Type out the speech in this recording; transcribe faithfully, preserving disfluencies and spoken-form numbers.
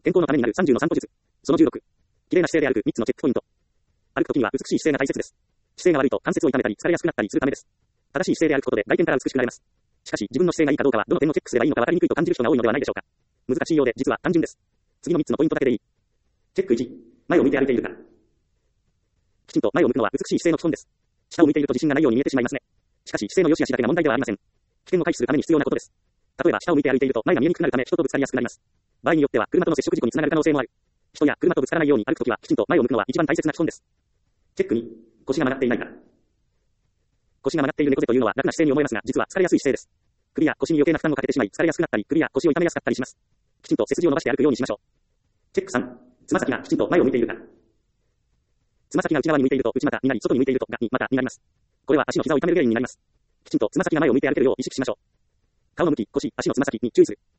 健康のためになるさんじゅうの散歩術。そのじゅうろく。綺麗な姿勢で歩くみっつのチェックポイント。歩くときには美しい姿勢が大切です。姿勢が悪いと関節を痛めたり疲れやすくなったりするためです。正しい姿勢で歩くことで外見から美しくなれます。しかし自分の姿勢がいいかどうかはどの点をチェックすればいいのか分かりにくいと感じる人が多いのではないでしょうか。難しいようで実は単純です。次のみっつのポイントだけでいい。チェックいち。前を向いて歩いているか。きちんと前を向くのは美しい姿勢の基本です。下を向いていると自信がないように見えてしまいますね。しかし姿勢の良し悪しだけが問題ではありません。危険を回避するために必要なことです。例えば下を向いて歩いていると前が見えにくくなるため人とぶつかりやすくなります。場合によっては車との接触事故につながる可能性もある。人や車とぶつからないように歩くときはきちんと前を向くのは一番大切な基本です。チェックに。腰が曲がっていないか。腰が曲がっている猫背というのは楽な姿勢に思えますが実は疲れやすい姿勢です。首や腰に余計な負担をかけてしまい疲れやすくなったり首や腰を痛めやすかったりします。きちんと背筋を伸ばして歩くようにしましょう。チェックさん。つま先がきちんと前を向いているか。つま先が内側に向いていると内股になり外に向いているとがに股になります。これは足の膝を痛める原因になります。きちんとつま先が前を向いて歩けるよう意識しましょう。顔の向き、腰、足のつま先に注意する。